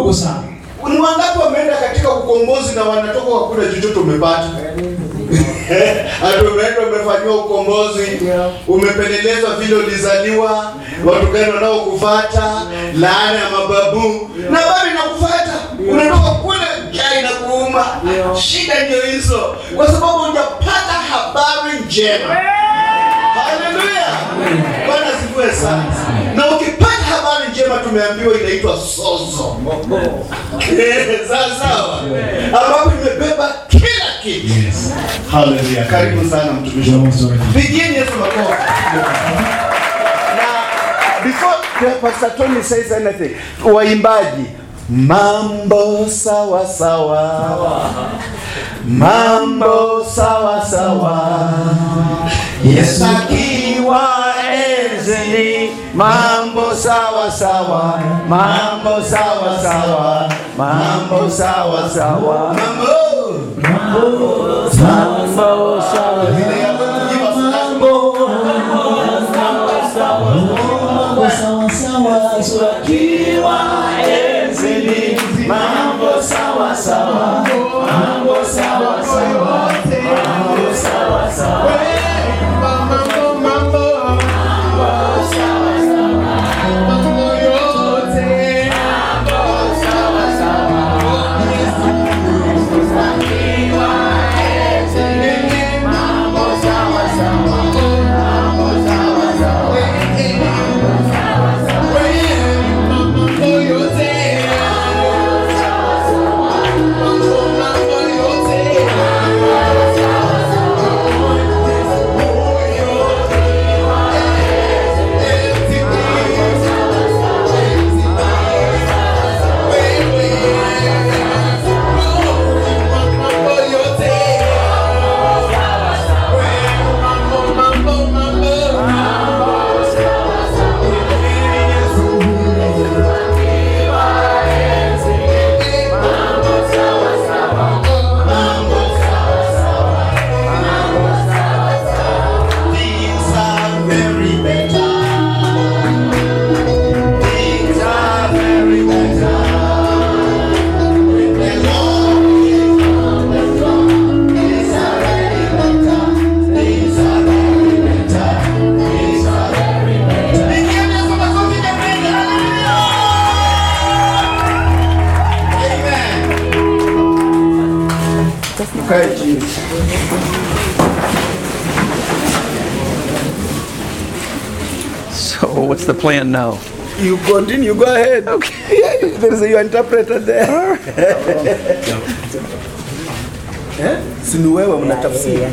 ndogo sana. Ni wangapi wameenda katika ukombozi na wanatoka hakuna chochote umepata? Hata umeenda umefanywa ukombozi, umepelelezwa vile ulizaliwa, watu gani wanaokufuata, laana ya mababu, na bado inakufuata. Unatoka kule njaa inakuuma. Shida ndio hizo, kwa sababu hujapata habari njema. Haleluya. Bwana asifiwe sana. Na ukipata habari njema tumeambiwa inaitwa sozo. Sawa. Ambapo imebeba kila kitu. Yes. Haleluya. Karibu sana mtumishi. Pigieni Yesu makofi. Na before Pastor Tony says anything, waimbaji, mambo sawa sawa. Mambo sawa sawa. Yesu akiwa enzini, mambo sawa sawa. Mambo sawa sawa. Mambo sawa sawa. Mambo sawa sawa. Yesu akiwa enzini, mambo sawa sawa. Mambo sawa sawa. Mambo sawa sawa. So what's the plan now? You continue, go ahead. Okay. There is your interpreter there. Si ni wewe mnatafsiri.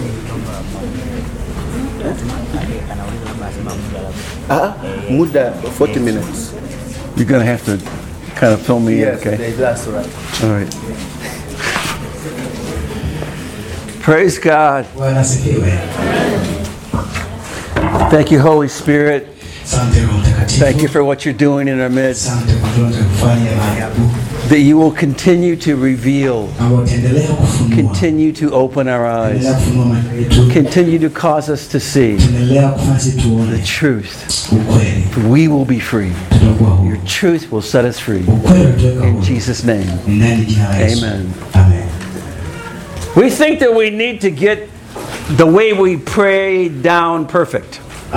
Muda 40 minutes. You're going to have to kind of fill me Yes, in, okay? that's right. All right. Praise God. Bwana asifiwe. Thank you, Holy Spirit. Asante Roho Mtakatifu. Thank you for what you're doing in our midst. Asante kwa vile kufanya maajabu. That you will continue to reveal, Au utaendelea kufunua. continue to open our eyes, Endelea kufunua macho yetu. continue to cause us to see Endelea kufanya tuone the truth. ukweli. For we will be free. Tutakuwa huru. Your truth will set us free. Ukweli utaweka In huru. Jesus' name. Ndani jina la Yesu. Amen. Amen. We think that we need to get the way we pray down perfect.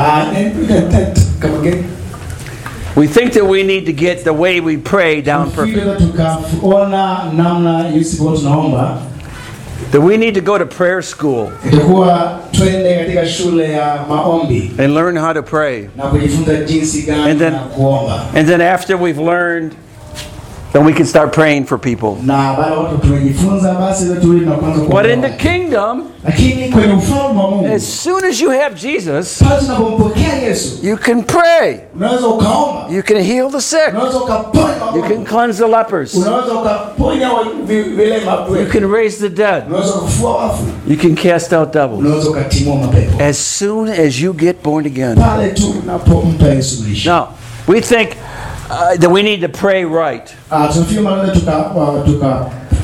We think that we need to get the way we pray down perfect. Tukaona namna jinsi kwa tunaomba. That we need to go to prayer school Itakuwa twende katika shule ya maombi and learn how to pray. na kujifunza jinsi gani And then- ya kuomba. And then after we've learned, then we can start praying for people. Na baada watu tumejifunza basi ndio turudi na kuanza kuomba. But in the kingdom, Lakini kwenye ufalme wa Mungu, as soon as you have Jesus, pale tunapompokea Yesu, you can pray. unaweza ukaomba, You can heal the sick. unaweza ukaponya You wagonjwa, can cleanse the lepers. unaweza ukaponya vilema You wewe, can raise the dead. unaweza kufufua wafu, You can cast out devils. unaweza ukatimua mapepo. As soon as you get born again. Pale tu unapompa Yesu maisha. Now, we think that we need to pray right. Tunafikiri maana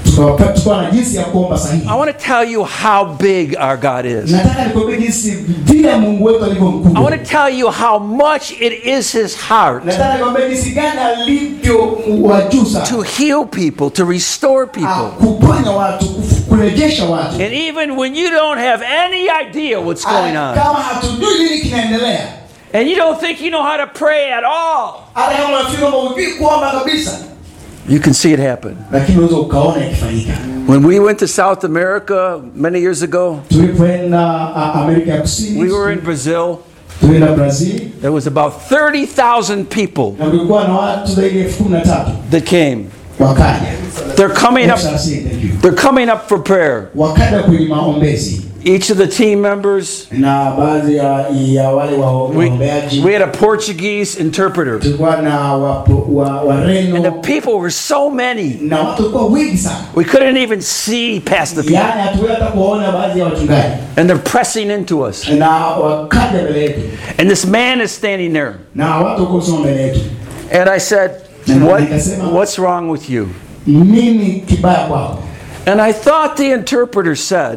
tukawa na jinsi ya kuomba sahihi. I want to tell you how big our God is. Nataka nikwambie jinsi vile Mungu wetu alivyo I mkubwa. want to tell you how much it is his heart Nataka nikwambie jinsi gani alivyo wajusa to heal people, to restore people. kuponya watu, kurejesha watu. And even when you don't have any idea what's going on, Kama hatujui nini kinaendelea. and you don't think you know how to pray at all, Hata kama unafikiri kwamba hujui kuomba kabisa. you can see it happen. Lakini unaweza ukaona ikifanyika. When we went to South America many years ago, Tulipoenda Amerika ya Kusini. we were in Brazil. Tulienda Brazil. There was about 30,000 people Na kulikuwa na watu zaidi ya 13,000 that came. wakaja. They're coming up for prayer. Wakaja kwenye maombezi. Each of the team members, Na baadhi ya wale waombeaji. we had a Portuguese interpreter. Tulikuwa na Wareno. And the people were so many. Na watu walikuwa wengi sana. We couldn't even see past the people. Yaani hatuweza kuona baadhi ya wachungaji. And they're pressing into us. Na wakaja mbele yetu. And this man is standing there. Na watu wako soma mbele yetu. And I said, what's wrong with you? Nini kibaya kwako? And I thought the interpreter said,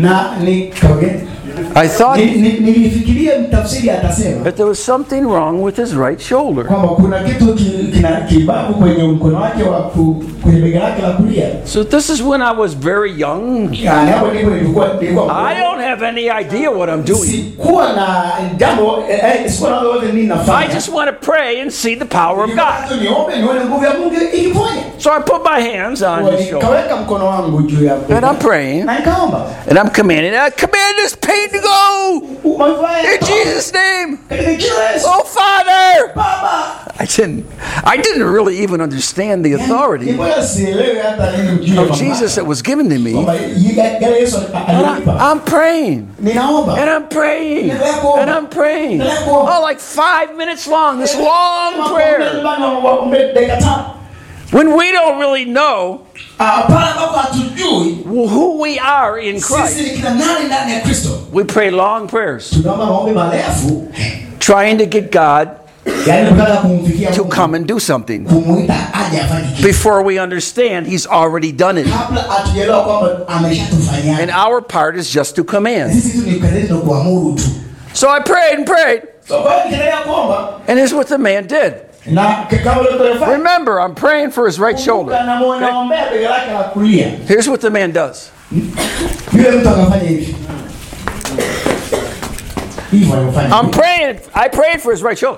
I thought nilifikiria mtafsiri atasema that there was something wrong with his right shoulder. kwamba kuna kitu kibabu kwenye mkono wake wa kwenye bega lake la kulia. So this is when I was very young. Yaani hapo ndipo nilikuwa I don't have any idea what I'm doing. Sikuwa na jambo sikuwa na lolote nini nafanya. I just want to pray and see the power of God. Niombe nione nguvu ya Mungu ikifanya. So I put my hands on his shoulder. Kaweka mkono wangu juu ya And I'm praying. Na nikaomba. And I'm commanding. I command this pain to go. In Jesus' name. Oh, Father. I didn't really even understand the authority of Jesus that was given to me. I'm praying. And I'm praying. And I'm praying. Oh, like 5 minutes long. This long prayer. When we don't really know who we are in Christ, we pray long prayers, trying to get God to come and do something before we understand He's already done it. And our part is just to command. So I prayed and prayed. And here's what the man did. Remember, I'm praying for his right shoulder. Okay? Here's what the man does. I'm praying. I prayed for his right shoulder.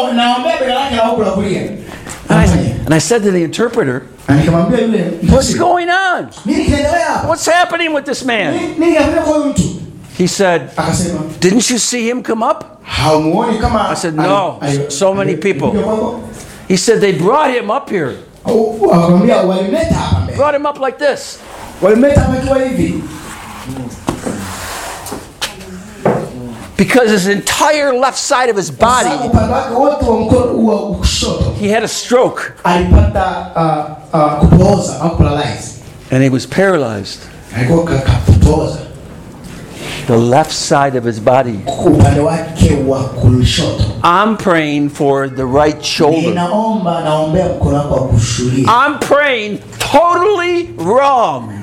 And I said to the interpreter, what's going on? What's happening with this man? He said, didn't you see him come up? I said, no, so many people. He said, they brought him up here. Brought him up like this. Because his entire left side of his body, he had a stroke. And he was paralyzed. The left side of his body. I'm praying for the right shoulder. I'm praying totally wrong.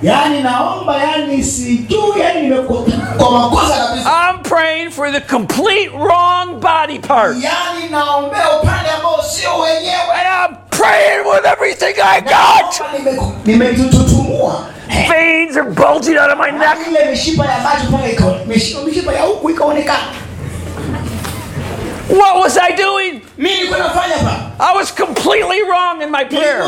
I'm praying for the complete wrong body part. And I'm praying with everything I got. Veins are bulging out of my neck. What was I doing? I was completely wrong in my prayer.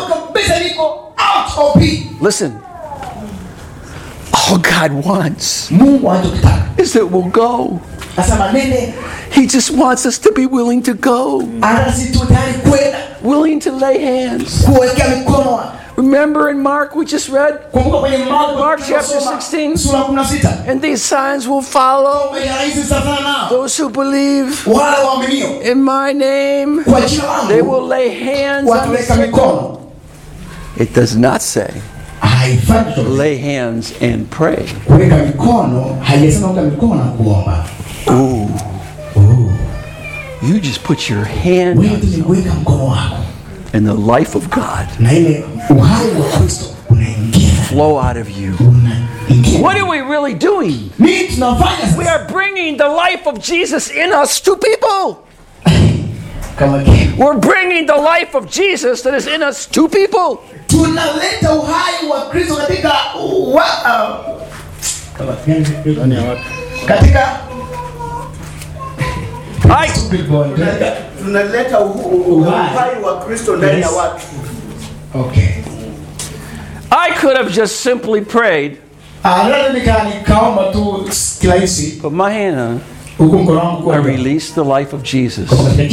Listen, all God wants is that we'll go. He just wants us to be willing to go. Willing to lay hands. Remember in Mark we just read? Mark chapter 16. And these signs will follow those who believe in my name. They will lay hands on the sick. It does not say lay hands and pray. Ooh. You just put your hand on something. And the life of God flow out of you. What are we really doing? We are bringing the life of Jesus in us to people. We're bringing the life of Jesus that is in us to people. Tunaleta uhai wa Kristo katika tunaleta uhai wa Kristo ndani ya watu. Okay. I could have just simply prayed, put my hand on, I release the life of Jesus.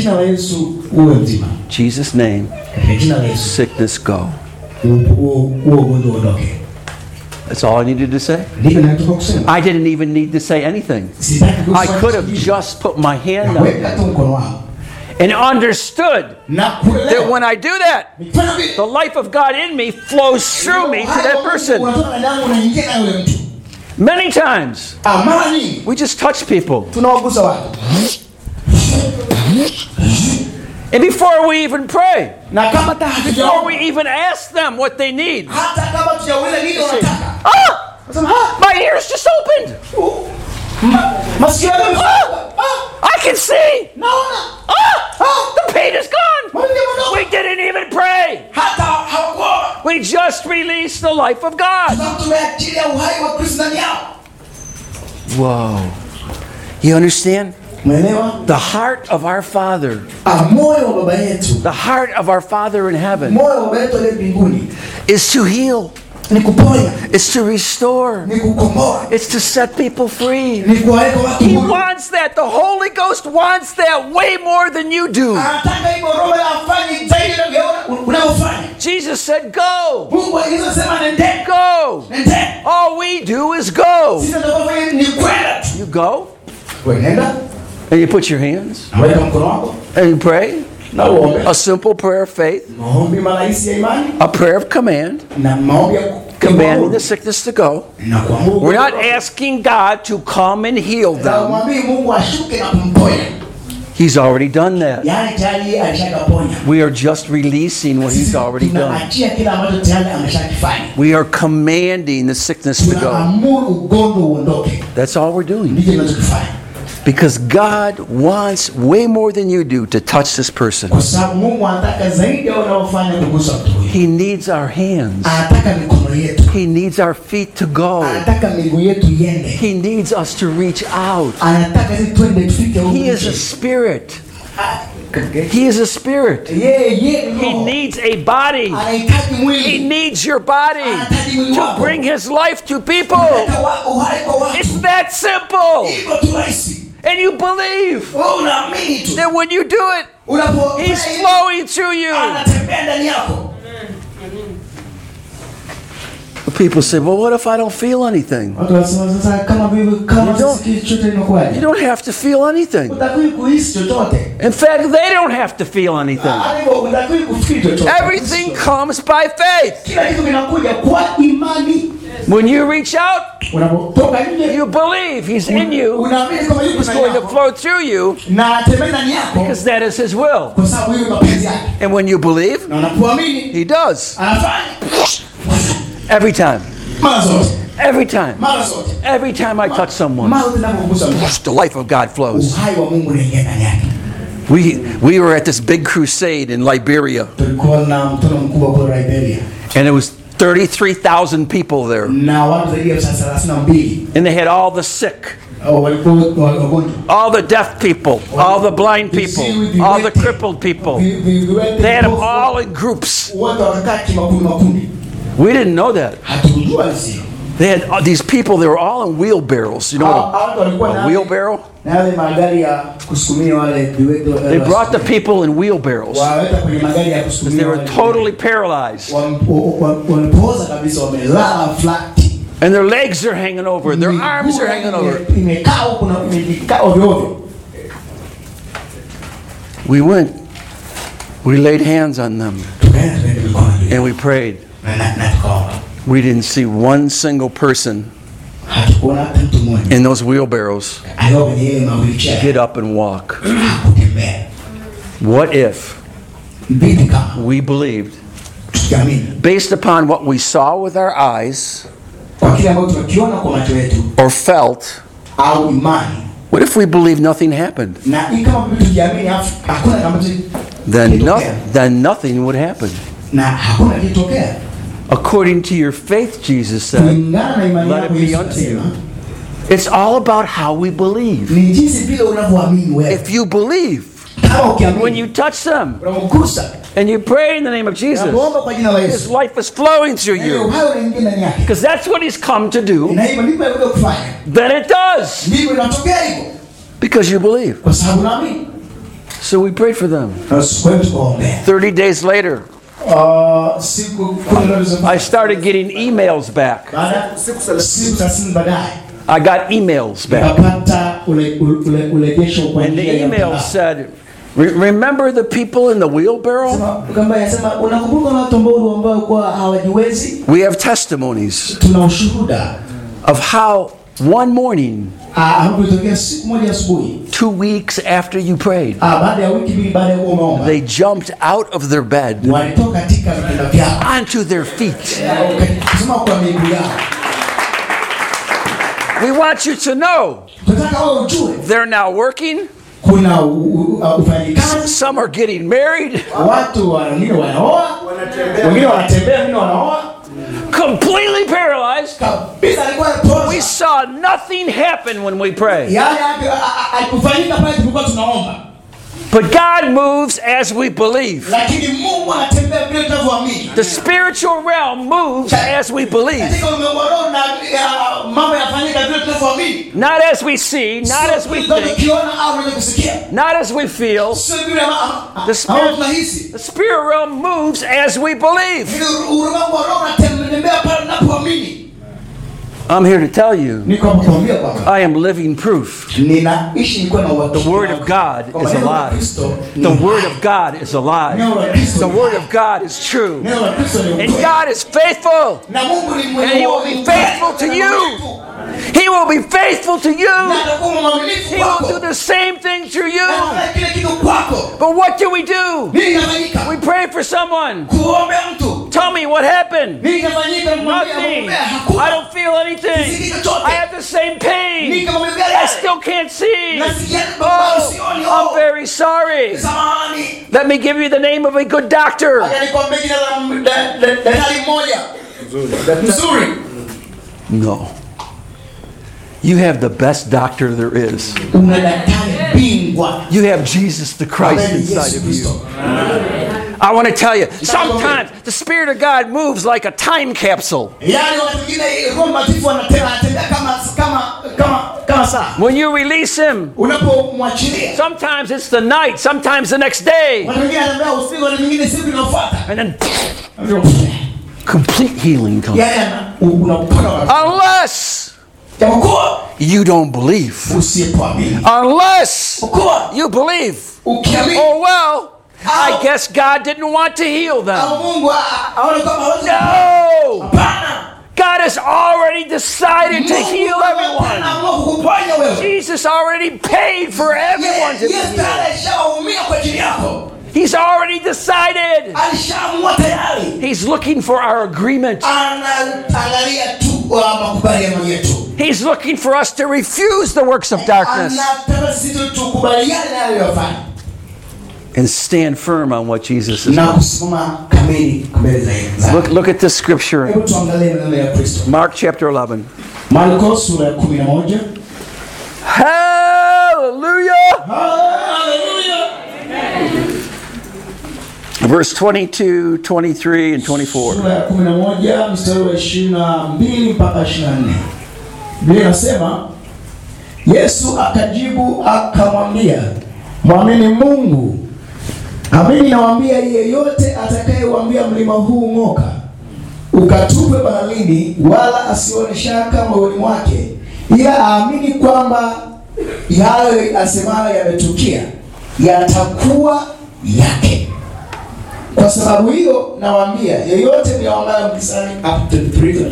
Jesus' name, sickness go. That's all I needed to say. I didn't even need to say anything. I could have just put my hand on it and understood that when I do that, the life of God in me flows through me to that person. Many times, we just touch people. And before we even pray, before we even ask them what they need, say, my ears just opened. I can see. The pain is gone. We didn't even pray. We just released the life of God. Whoa. You understand? The heart of our Father, the heart of our Father in heaven, is to heal. It's to restore. It's to set people free. He wants that. The Holy Ghost wants that way more than you do. Jesus said, go. Go. All we do is go. You go. And you put your hands. And you pray. A simple prayer of faith. A prayer of command. Commanding the sickness to go. We're not asking God to come and heal them. He's already done that. We are just releasing what He's already done. We are commanding the sickness to go. That's all we're doing. Because God wants way more than you do to touch this person. He needs our hands. He needs our feet to go. He needs us to reach out. He is a spirit. He is a spirit. He needs a body. He needs your body to bring His life to people. It's that simple. And you believe that when you do it, He's flowing through you. People say, well, what if I don't feel anything? You don't have to feel anything. In fact, they don't have to feel anything. Everything comes by faith. When you reach out, you believe He's in you. He's going to flow through you because that is His will. And when you believe, He does. Every time. Every time. Every time I touch someone, the life of God flows. We were at this big crusade in Liberia. And it was 33,000 people there. And they had all the sick, all the deaf people, all the blind people, all the crippled people. They had them all in groups. We didn't know that. They had these people, they were all in wheelbarrows. You know what a wheelbarrow? They brought the people in wheelbarrows because they were totally paralyzed. And their legs are hanging over, their arms are hanging over. We went, we laid hands on them, and we prayed. We didn't see one single person in those wheelbarrows get up and walk. What if we believed based upon what we saw with our eyes kwa kile ambacho tunakiona kwa macho yetu or felt, au imani. What if we believe nothing happened? Na kama tukiamini hakuna kama then nothing would happen. Na hakuna kitokea. According to your faith, Jesus said, let it be unto you. It's all about how we believe. If you believe, when you touch them and you pray in the name of Jesus, His life is flowing through you. Because that's what He's come to do. Then it does. Because you believe. So we prayed for them. 30 days later, I started getting emails back. I got emails back. And the email said, remember the people in the wheelbarrow? We have testimonies of how one morning, 2 weeks after you prayed, they jumped out of their bed onto their feet. We want you to know they're now working. Some are getting married. Completely paralyzed. We saw nothing happen when we prayed. But God moves as we believe. The spiritual realm moves as we believe. Not as we see, not as we think, not as we feel. The spirit realm moves as we believe. I'm here to tell you, I am living proof. The Word of God is alive. The Word of God is alive. The Word of God is true. And God is faithful. And He will be faithful to you. He will be faithful to you. He will do the same thing through you. But what do? We pray for someone. Tell me what happened. Nothing. I don't feel anything. I have the same pain. I still can't see. Oh, I'm very sorry. Let me give you the name of a good doctor. No. You have the best doctor there is. You have Jesus the Christ inside of you. I want to tell you, sometimes the Spirit of God moves like a time capsule. When you release Him, sometimes it's the night, sometimes the next day. And then complete healing comes. Unless you don't believe. Unless you believe. Oh well, I guess God didn't want to heal them. No! God has already decided to heal everyone. Jesus already paid for everyone to be healed. He's already decided. He's looking for our agreement. He's looking for us to refuse the works of darkness and stand firm on what Jesus is doing. Look at this scripture. Mark chapter 11. Hallelujah! Hallelujah! Verse 22, 23, and 24. Biblia inasema, Yesu akajibu akamwambia, mwamini Mungu. Amini nawaambia, yeyote atakayeuambia mlima huu ng'oka, ukatupwe baharini, wala asione shaka moyoni mwake, ila aamini kwamba yale asemayo yametukia, yatakuwa yake. Kwa sababu hiyo nawaambia, yeyote mliomba mkisali, up to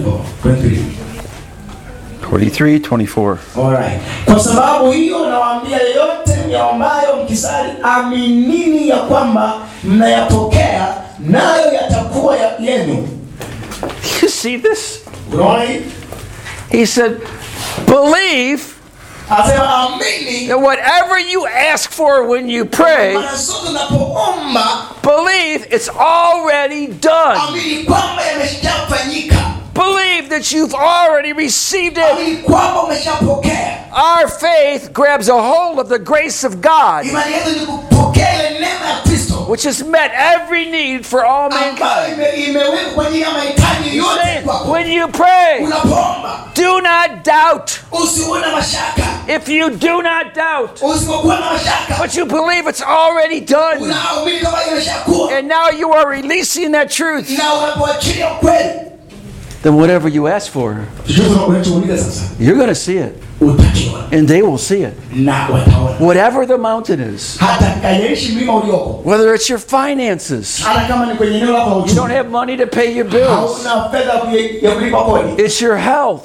23:24. Alright. Kwa sababu hiyo nawaambia, yeyote mliombayo mkisali, aminini ya kwamba mnayapokea, nayo yatakuwa yenu. You see this? Unaona? He said, believe Anasema amini. that whatever you ask for when you pray, Mara zote unapoomba, believe it's already done. amini kwamba yameshafanyika. Believe that you've already received it. Amini kwamba umeshapokea. Our faith grabs a hold of the grace of God, Imani yetu ni kupokea ile neema ya Kristo, which has met every need for all ambayo mankind. imewekwa kwa ajili ya mahitaji He's yote saying, kwako. when you pray, Unapoomba, do not doubt. usiwe na mashaka. If you do not doubt, Usipokuwa na mashaka, but you believe it's already done, unaamini kama imeshakuwa. and now you are releasing that truth, Na unapoachilia ukweli, then whatever you ask for, unachouliza sasa, you're going to see it, utakiona and they will see it. na wataona. Whatever the mountain is, Hata kajaishi mlima ulioko, whether it's your finances, hata kama ni kwenye eneo lako la you don't uchumi, have money to pay your bills, hauna fedha ya kulipa kodi, it's your health,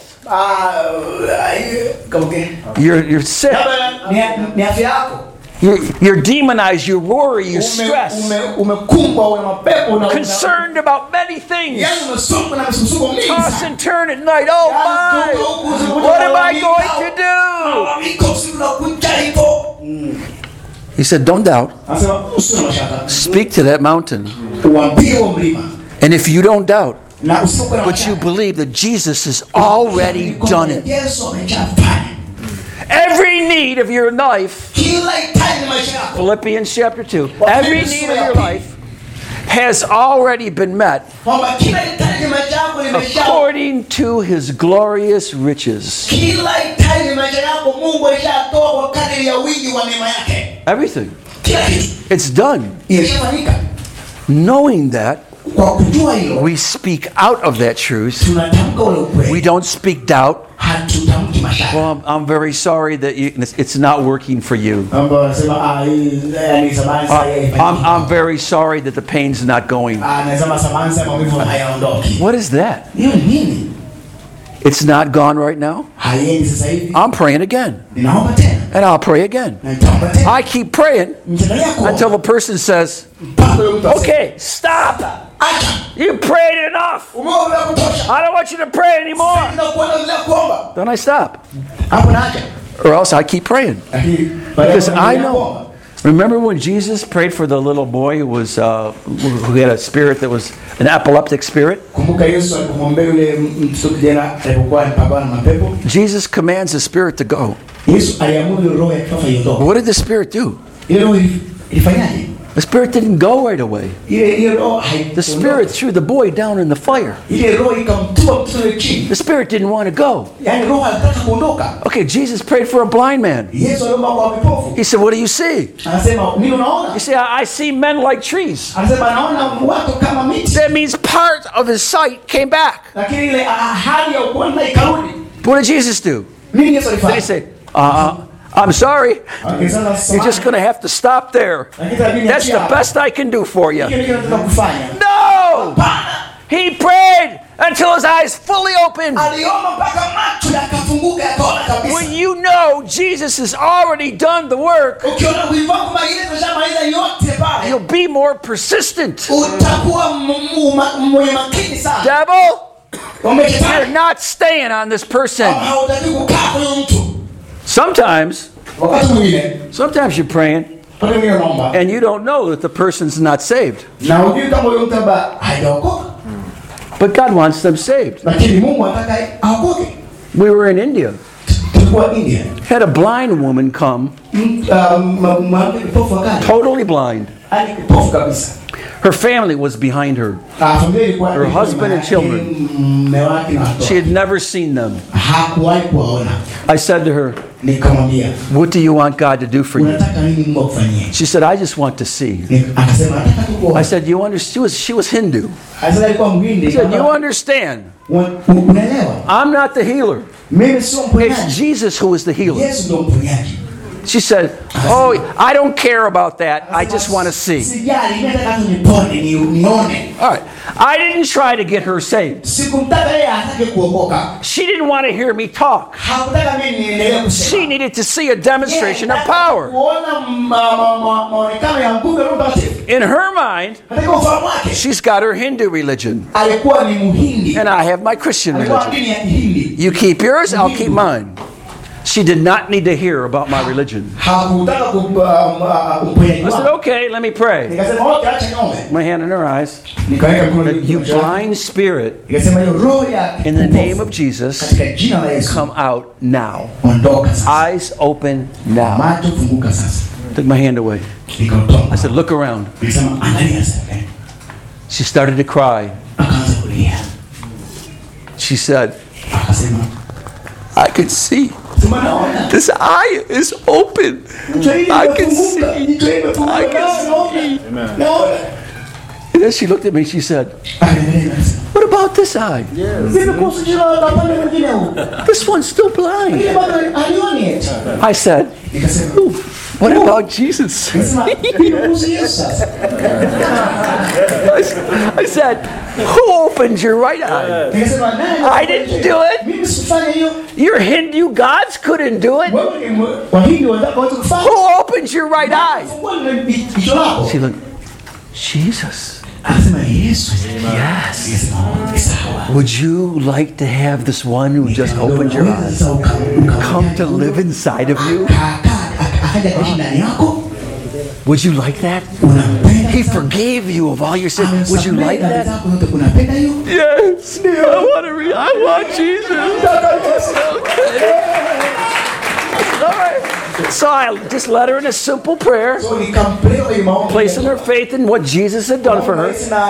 you're sick, ni afya yako, you're demonized, you worry, you're stressed, umekumbwa una mapepo na concerned about many things, yani umesongwa na misukosuko mingi toss sana. and turn at night. Oh my, what am I going to do? He said, don't doubt. Anasema usiwe na mashaka. Speak to that mountain. Uambie huo mlima. And if you don't doubt, Na usiwe na but you mashaka. believe that Jesus has already done it, Yesu ameshafanya. every need of your life, Kila hitaji maisha yako. Philippians chapter 2, every need of your life has already been met Kwamba kila hitaji maisha yako limesha. according to his glorious riches. Kila hitaji maisha yako Mungu alishatoa kwa kadiri ya wingi wa neema yake. Everything. Kila kitu It's done. imeshafanyika. Knowing that, Kwa kujua hilo, we speak out of that truth. tunatamka ule We ukweli. don't speak doubt. Hatutamki mashaka. Well, I'm very sorry that it's not working for you. Mambo anasema ni samani sasa. I'm very sorry that the pain's not going. Anasema samani sasa maumivu hayaondoki. What is that? Hiyo ni nini? It's not gone right now? Haiendi sasa hivi. I'm praying again. Ninaomba tena. And I'll pray again. Na nitaomba tena. I keep praying Nitaendelea kuomba. until the person says, Mpaka huyo mtu aseme, okay, stop. acha. You prayed enough. Umeomba vya kutosha. I don't want you to pray anymore. Sasa kuendelea kuomba. Then I stop. Hapo naacha. Or else I keep praying. Lakini Because I know. Remember when Jesus prayed for the little boy who had a spirit that was an epileptic spirit? Kumbuka Yesu alipomwombea yule mtoto kijana alipokuwa anapambana na mapepo. Jesus commands the spirit to go. Yesu aliamuru roho ya kifafa iondoke. What did the spirit do? Ile roho ilifanyaje? The spirit didn't go right away. Ile roho The spirit threw the boy down in the fire. ile roho ikamtua mtoto chini. The spirit didn't want to go. Yaani roho alitaka kuondoka. Okay, Jesus prayed for a blind man. Yesu aliomba kwa vipofu. He said, what do you see? Anasema nini unaona? You see, I see men like trees. Anasema naona watu kama miti. That means part of his sight came back. Lakini ile hali ya kuona ikarudi. What did Jesus do? Nini Yesu Did he alifanya? say, I'm sorry. Okay, sasa You're just going to have to stop there. That's the best I can do for you. Kile tunataka kufanya. No! He prayed until his eyes fully opened. Aliomba mpaka macho yakafunguka yakaona kabisa. When you know Jesus has already done the work, Ukiona wivu wako maelezo shamaliza yote pale. you'll be more persistent. Utakuwa mwenye makini sana. Devil, you're Umekitana. not staying on this person. Hautaki kukaa kwa huyo mtu. Sometimes Wakati mwingine, you're praying pale mimi naomba. and you don't know that the person's not saved. Na hujui kama huyo mtu hajaokoka. But God wants them saved. Lakini Mungu anataka aokoke. We were in India. Tulikuwa India. Had a blind woman come, Mwanamke kipofu akaja. totally blind. Ani kipofu kabisa. Her family was behind her. Familia ilikuwa Her husband and children. Mume wake na watoto. She had never seen them. Hakuwahi kuwaona. I said to her, Nikamwambia, what do you want God to do for you? unataka nini Mungu akufanyie? She said, I just want to see. Akasema nataka kukuona. I said, you understand? She was Hindu. Akasema alikuwa Mhindi. She said, you understand? Unaelewa? I'm not the healer. Mimi sio It's mponyaji. Jesus who is the healer. Yesu ndio mponyaji. She said, "Oh, I don't care about that. I just want to see." Sijali, nataka tu nipone, nione. All right. I didn't try to get her saved. Sikumtaka yeye atake kuokoka. She didn't want to hear me talk. Hakutaka mimi niendelee kusema. She needed to see a demonstration of power. Kuona maonekano ya nguvu ya Roho Mtakatifu. In her mind, Katika ufahamu wake, she's got her Hindu religion, alikuwa ni Muhindi. and I have my Christian Alikuwa religion. dini ya Kihindi. You keep yours, I'll keep mine. She did not need to hear about my religion. Hakutaka I said, "Okay, let me pray." nikasema okay, acha niombe. My hand in her eyes. Nikaweka mkono You blind spirit, nikasema hiyo roho ya in the name of Jesus, katika jina la Yesu come out now. ondoka sasa. Eyes open now. Macho funguka sasa. Took my hand away. Nikatoka. I said, "Look around." Nikasema angalia sasa. She started to cry. Akaanza kulia. She said, Akasema, "I can see. sema naona. This eye is open. I can see. I can see." Naona. And then she looked at me. She said, "What about this eye? This one's still blind." I said, "Ooh, what about Jesus?" I said, "Who opened your right eye?" I didn't do it. Your Hindu gods couldn't do it. Who opened your right eye? She looked, "Jesus." Yes. Would you like to have this one who just opened your eyes come to live inside of you? Would you like that? He forgave you of all your sins. Would you like that? Yes. I want Jesus. Okay. All right. So I just led her in a simple prayer, placing her faith in what Jesus had done for her.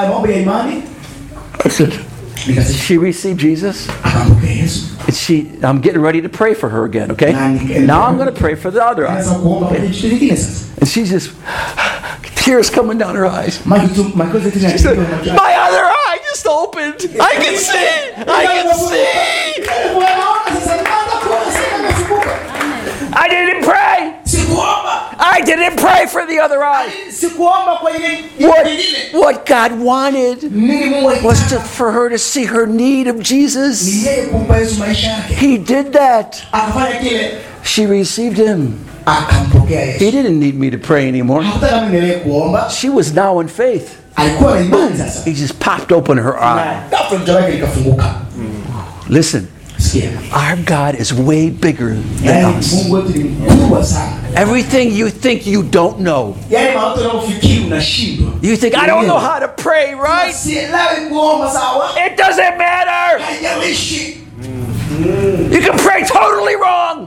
I said, she received Jesus. And I'm getting ready to pray for her again, okay? Now I'm going to pray for the other eye. Okay? And she's just, tears coming down her eyes. She said, "My other eye just opened. I can see. I can see." I didn't pray. I didn't pray for the other eye. What God wanted was for her to see her need of Jesus. He did that. She received him. He didn't need me to pray anymore. She was now in faith. He just popped open her eye. Listen. Our God is way bigger than us. Everything you think you don't know. You think, "I don't know how to pray," right? It doesn't matter. You can pray totally wrong.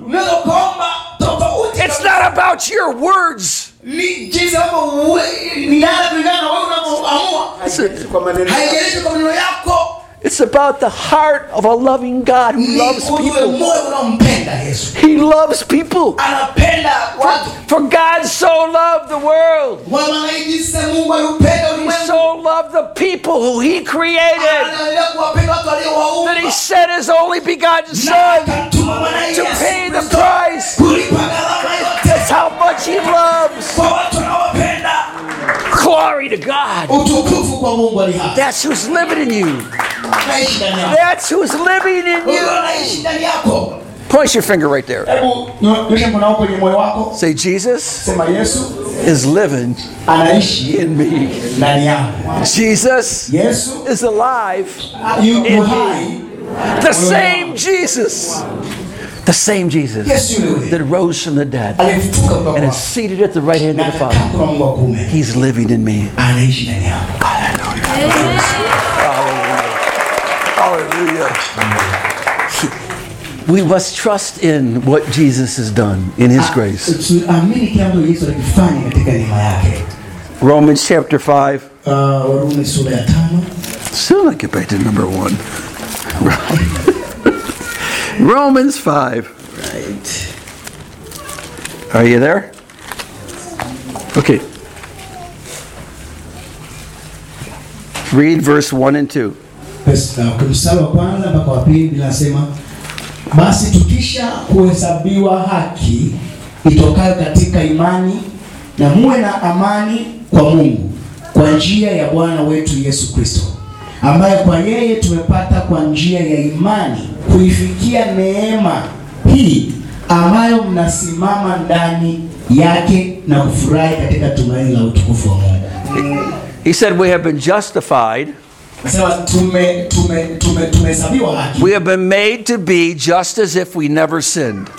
It's not about your words. It's about the heart of a loving God who loves people. He loves people. For God so loved the world. He so loved the people who He created that He sent His only begotten Son to pay the price. That's how much He loves. Glory to God. That's who's living in you. That's who's living in you. Point your finger right there. Say, "Jesus is living in me." Jesus is alive in me. The same Jesus. The same Jesus that rose from the dead and is seated at the right hand of the Father. He's living in me. Hallelujah. We must trust in what Jesus has done in His grace. Romans chapter 5. Still not get back to number 1. Romans 5. Right. Are you there? Okay. Read verse 1 and 2. Mstari wa kwanza mpaka wa pili inasema, basi tukisha kuhesabiwa haki itokayo katika imani, na muwe na amani kwa Mungu kwa njia ya Bwana wetu Yesu Kristo, ambaye kwa yeye tumepata kwa njia ya imani kuifikia neema hii ambayo mnasimama ndani yake na kufurahi katika tumaini la utukufu wa Mungu. He said we have been justified. We have been made to be just as if we never sinned.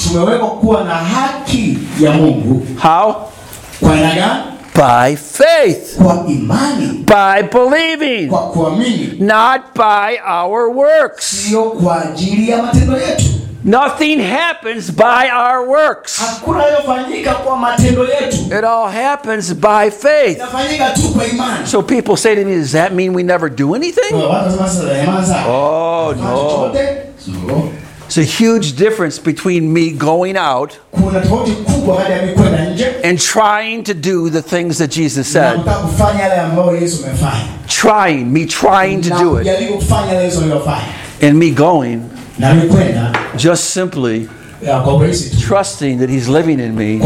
How? By faith. By believing. Not by our works. Nothing happens by our works. It all happens by faith. So people say to me, does that mean we never do anything? Oh, no. It's a huge difference between me going out and trying to do the things that Jesus said. Trying to do it. And me going, just simply trusting that He's living in me,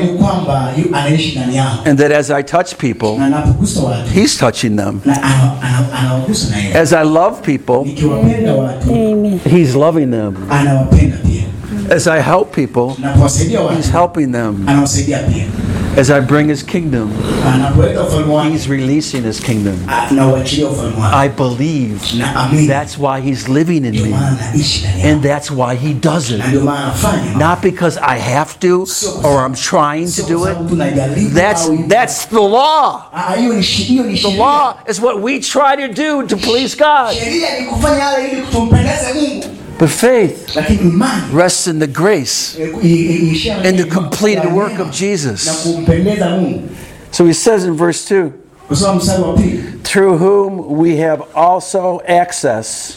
and that as I touch people, He's touching them. As I love people, He's loving them. As I help people, He's helping them. As I bring His kingdom, He's releasing His kingdom. I believe that's why He's living in me, and that's why He does it. Not because I have to or I'm trying to do it. That's the law. The law is what we try to do to please God. But faith rests in the grace and the completed work of Jesus. So he says in verse 2, through whom we have also access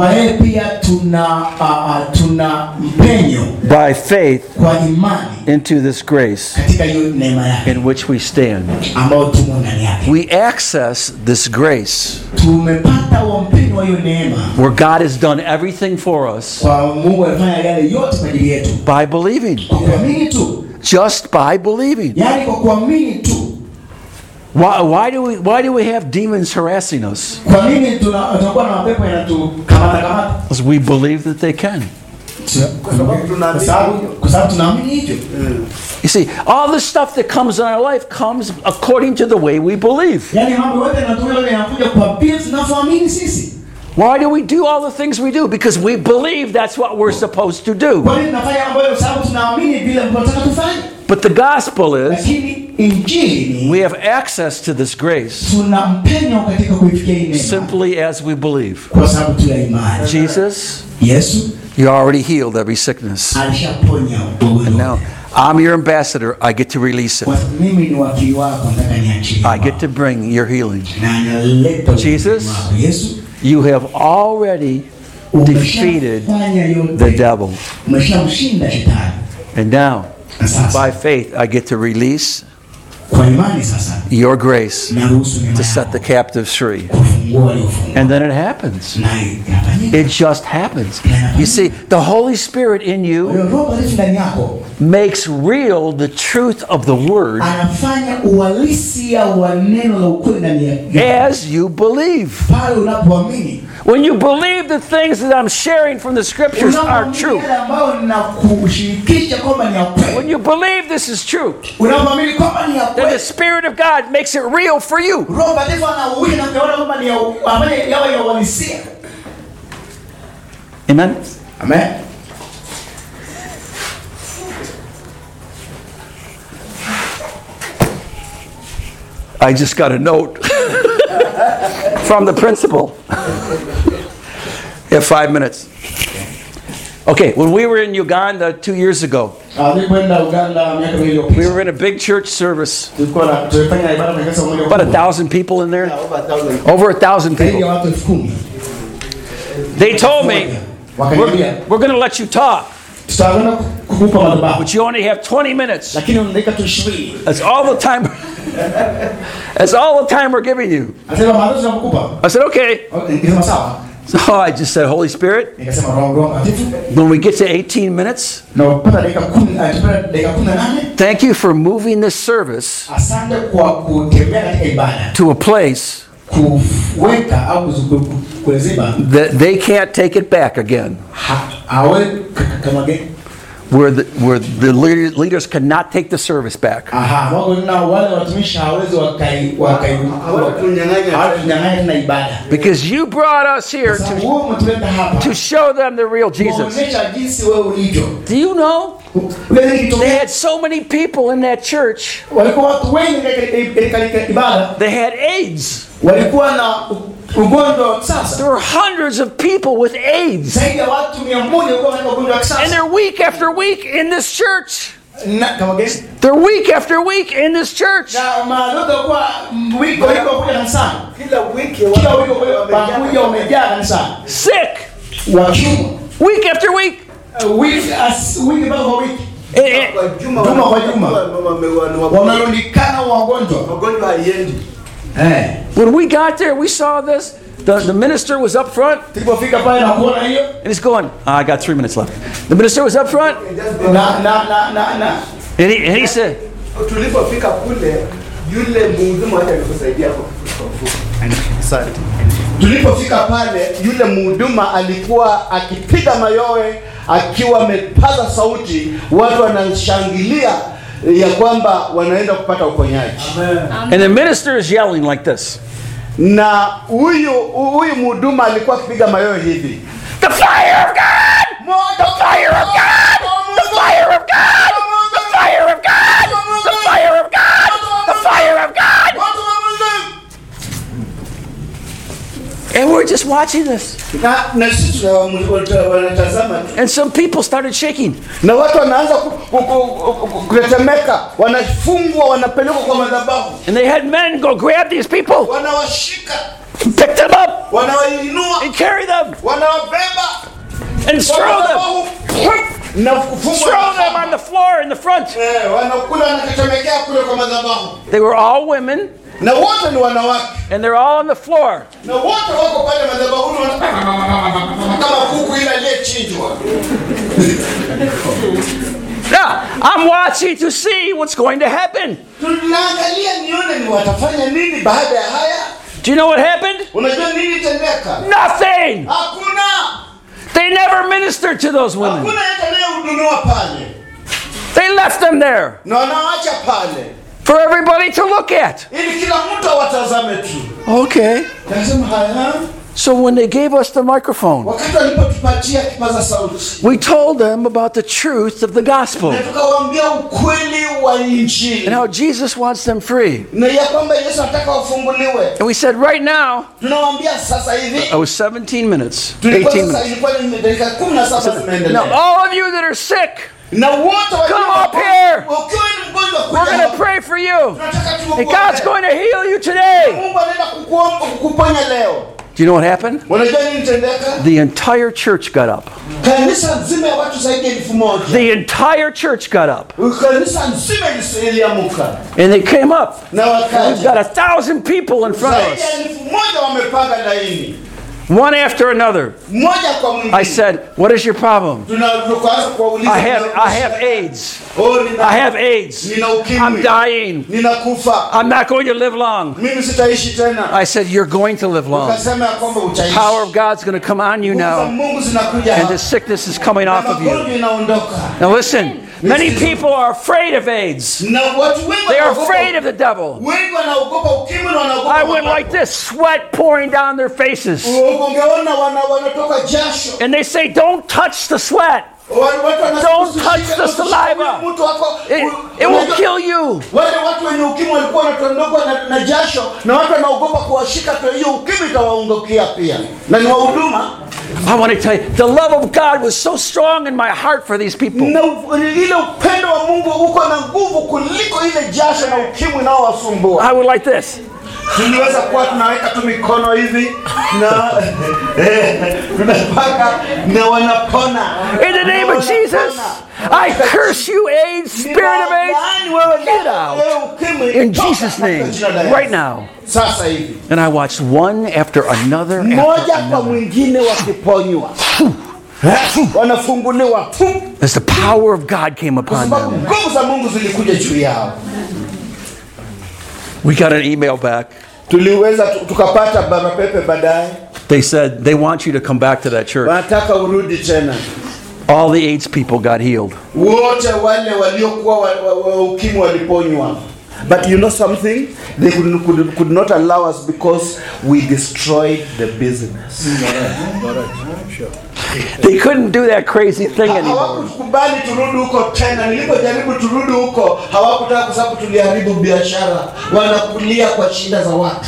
by faith into this grace in which we stand. We access this grace where God has done everything for us by believing. Just by believing. Why do we have demons harassing us? Because we believe that they can. You see, all the stuff that comes in our life comes according to the way we believe. Why do we do all the things we do? Because we believe that's what we're supposed to do. But the gospel is we have access to this grace simply as we believe. Jesus, you already healed every sickness. And now I'm your ambassador. I get to release it. I get to bring your healing. Jesus, you have already defeated the devil. And now, by faith, I get to release your grace to set the captives free. And then it happens. It just happens. You see, the Holy Spirit in you makes real the truth of the Word as you believe. When you believe the things that I'm sharing from the Scriptures are true, when you believe this is true, then the Spirit of God makes it real for you. Amen? Amen. I just got a note from the principal. You have 5 minutes. Okay, when we were in Uganda 2 years ago, we were in a big church service. About 1,000 people in there. Over 1,000 people. They told me, we're going to let you talk, but you only have 20 minutes. That's all the time. That's all the time we're giving you. I said, okay. So I just said, Holy Spirit, Nikasema Roho Mtakatifu, when we get to 18 minutes, na upata dakika 18, thank you for moving this service asante kwa kutembea katika ibada to a place kuweka au kuziba that they can't take it back again. Kama gani? Where the leaders cannot take the service back. Because you brought us here to show them the real Jesus. Do you know? They had so many people in that church. They had AIDS. There were hundreds of people with AIDS. And they're week after week in this church. They're week after week in this church. Sick. Week after week. When we got there, we saw this. The minister was up front. And he's going, I got 3 minutes left. The minister was up front. And he said, tulipofika pale, yule mhuduma alikuwa akipiga mayowe, akiwa amepaza sauti, watu wanashangilia ya kwamba wanaenda kupata uponyaji. And the minister is yelling like this. Na huyu mhuduma alikuwa akipiga mayowe hivi. The fire of God! The fire of God! The fire of God! The fire of God! The fire of God! The fire of God! And we're just watching this. And some people started shaking. Na watu wanaanza kutetemeka, wanafungwa, wanapelekwa kwa madhabahu. And they had men go grab these people. Wanawashika. Pick them up. Wanawainua. And carry them. Wanawabeba. And throw them. Throw them on the floor in the front. They were all women. Na wote ni wanawake. And they're all on the floor. Na wote wako pale madhabahuni kama kuku ile aliyechinjwa. Now, I'm watching to see what's going to happen. Tunaangalia nione ni watafanya nini baada ya haya. Do you know what happened? Unajua nini tendeka? Nothing. Hakuna. They never ministered to those women. Hakuna hata anayehudumiwa pale. They left them there. Na wanaacha pale. For everybody to look at. Ili kila mtu awatazame tu. Okay. Nasema haya. So when they gave us the microphone, wakati walipotupatia kipaza sauti, we told them about the truth of the gospel. Na tukawaambia ukweli wa Injili. And how Jesus wants them free. Na ya kwamba Yesu anataka wafunguliwe. And we said right now, tunawaambia sasa hivi. It was 17 minutes. 18 minutes. Now all of you that are sick, come up here. We're going to pray for you. And God's going to heal you today. Do you know what happened? The entire church got up. The entire church got up. And they came up. And we've got 1,000 people in front of us. One after another. I said, what is your problem? I have AIDS. I have AIDS. I'm dying. I'm not going to live long. I said, you're going to live long. The power of God's going to come on you now. And the sickness is coming off of you. Now listen. Many people are afraid of AIDS. They are afraid of the devil. I went like this, sweat pouring down their faces. And they say, don't touch the sweat. Don't touch the saliva. It will kill you. I want to tell you, the love of God was so strong in my heart for these people. I would like this. Tunaweza kuwa tunaweka tu mikono hivi na tunapaka na wanapona. In the name of Jesus, I curse you, AIDS, spirit of AIDS. Get out. In Jesus' name. Right now. Sasa hivi. And I watched one after another. Moja kwa mwingine wakiponywa. Wanafunguliwa. As the power of God came upon them. Nguvu za Mungu zilikuja juu yao. We got an email back. Tuliweza tukapata barua pepe baadaye. They said they want you to come back to that church. Wanataka urudi tena. All the AIDS people got healed. Wote wale waliokuwa ukimwi waliponywa. But you know something? They could not allow us because we destroyed the business. They couldn't do that crazy thing anymore. Hawakukubali turudi huko tena. Nilipojaribu turudi huko, hawakutaka kwa sababu tuliharibu biashara. Wanakulia kwa shida za watu.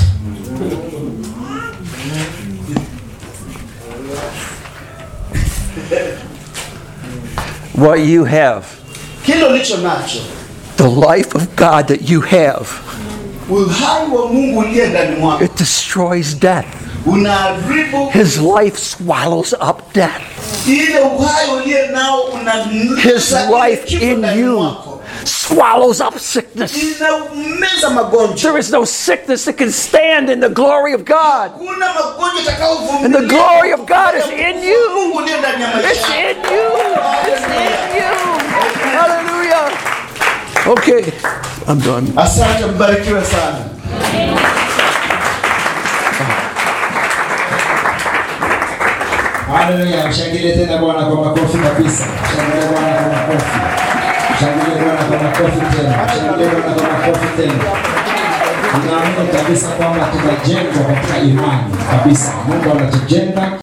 What you have, Kile ulicho nacho, the life of God that you have, uhai wa Mungu uliye ndani mwako, it destroys death. unaharibu. His life swallows up death. Ile uhai uliye nao unameza. His life in you swallows up sickness. Inameza magonjwa. There is no sickness that can stand in the glory of God. Kuna magonjwa yatakayovumilia. And the glory of God is in you. Mungu uliye ndani ya maisha. It's in you. It's in you. Hallelujah. Okay, I'm done. Asante, mbarikiwe sana. Haleluya, mshangilie tena Bwana kwa makofi kabisa. Mshangilie Bwana kwa makofi. Mshangilie Bwana kwa makofi tena. Mshangilie Bwana kwa makofi tena. Ninaamini kabisa kwamba tunajengwa katika imani kabisa. Mungu anatujenga.